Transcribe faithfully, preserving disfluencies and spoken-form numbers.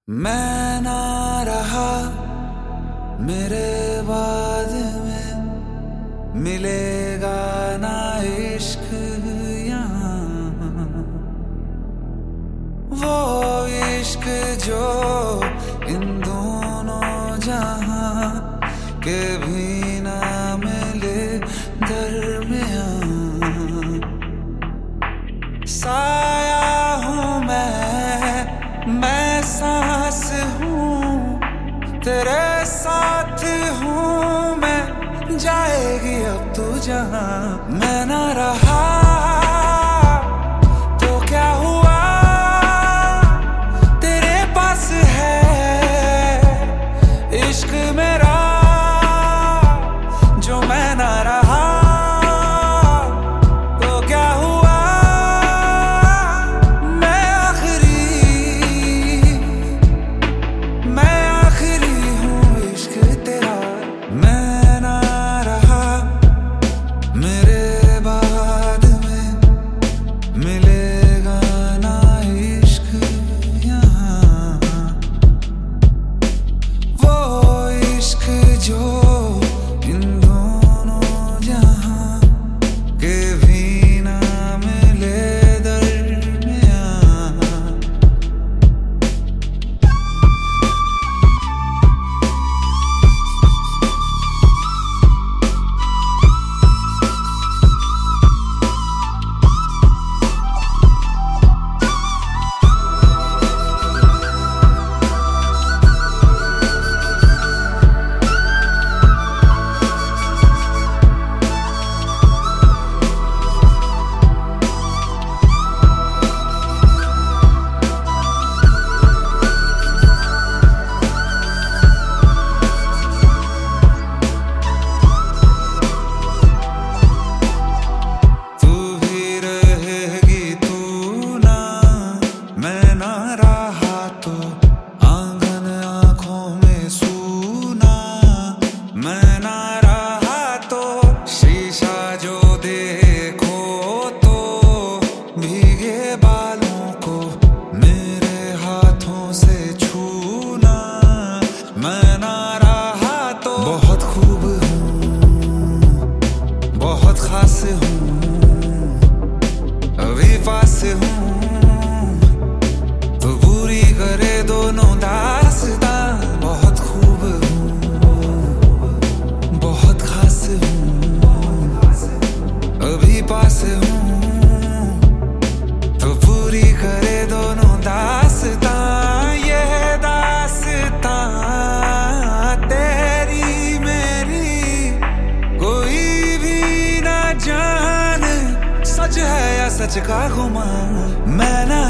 मैं ना रहा मेरे बाद में मिलेगा ना इश्क यहाँ, वो इश्क जो इन दोनों जहां के भी ना मिले दरमियां। साया हूँ मैं मैं सांस हूँ तेरे साथ हूँ मैं, जाएगी अब तू जहां मैं ना रहा तो क्या हुआ, तेरे पास है इश्क मेरा जो मैं ना रहा तो क्या हुआ, मैं आखिरी मैं आखिरी हूँ इश्क तेरा। मैं ना रहा मेरे बाद में मिलेगा ना इश्क यहाँ, वो इश्क जो इन दोनों जहां के भी ना मिले दरमियां। मैं ना रहा तो आंगन आंखों में सूना, मैं ना रहा तो शीशा जो देखो तो भीगे बालों को मेरे हाथों से छूना, मैं ना रहा तो बहुत खूब हूँ बहुत खास हूँ अभी पास हूँ करे दोनों दास्तां, बहुत खूब हूँ बहुत खास हूँ अभी पास हूँ तो पूरी करे दोनों दास्तां। ये दास्तां तेरी मेरी कोई भी ना जाने, सच है या सच का गुमान मैं ना